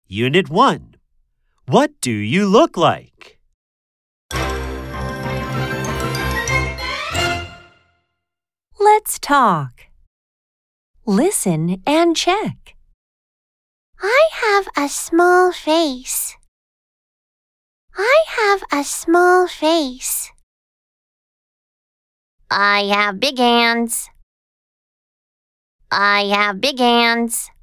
Unit 1. What do you look like? Let's talk. Listen and check. I have a small face. I have a small face. I have big hands. I have big hands.